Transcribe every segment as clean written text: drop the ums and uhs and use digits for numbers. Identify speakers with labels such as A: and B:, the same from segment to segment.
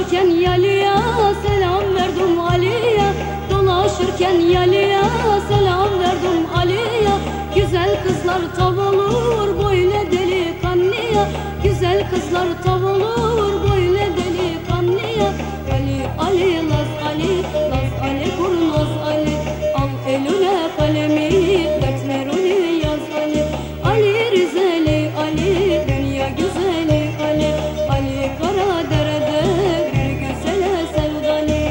A: Dolaşırken yalıya selam verdim Ali'ye, dolaşırken yalıya selam verdim Ali'ye. Güzel kızlar tav olur böyle delikanlıya, güzel kızlar tav olur böyle delikanlıya. Ali Ali Laz Ali, Laz Ali kurnaz Ali, al eline kalemi dertlerini yaz Ali. Ali Rizeli Ali, dünya güzeli Ali, Ali Karadere'de bir güzele sevdali.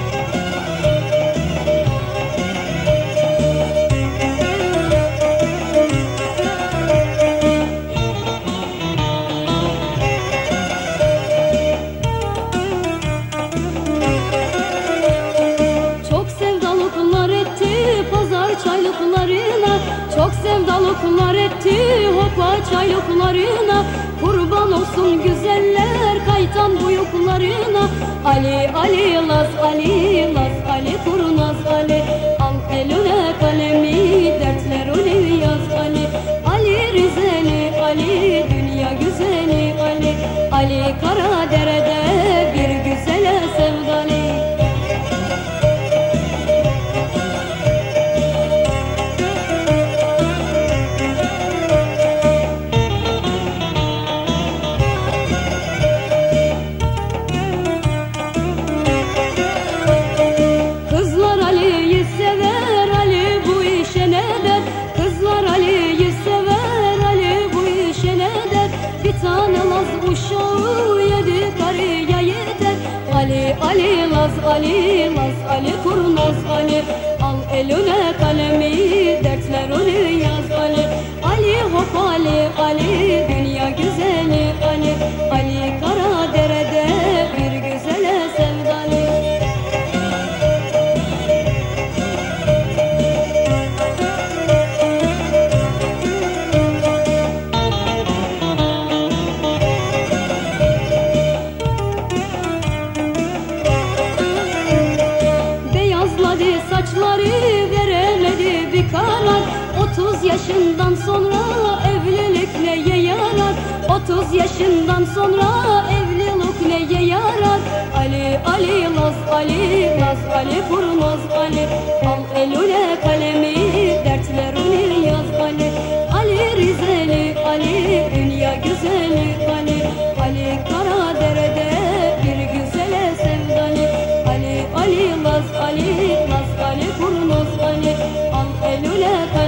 A: Çok sevdalı kullar etti pazar çaylıklarına, çok sevdalı kullar etti hopa çaylıklarına. Kurban olsun güzeller kaytan bu yoklarına. Ali Ali Laz Ali, Laz Ali kurnaz Ali, al eline kalemi dertlerini yaz Ali. Ali Rizeli Ali, dünya güzeli Ali, Ali Karadere'de bir güzele sevdali. Uşağı yedi karıya yeter. Ali Ali Laz Ali, Laz Ali kurnaz Ali, al eline kalemi dertlerini yaz Ali. Ali hop Ali Ali, dünya güzeli Ali, Ali Karadere'de bir güzele sevdali. Saçları veremedi bir karar, 30 yaşından sonra evlilik neye yarar? 30 yaşından sonra evlilik neye yarar? Ali Ali Laz Ali, Laz Ali kurnaz Ali, al eline kalemi dertlerini yaz Ali. Ali Rizeli Ali, dünya güzeli Ali, Ali Karadere'de bir güzele sevdali. Ali Ali Laz Ali, Laz Ali kurnaz Ali, al eline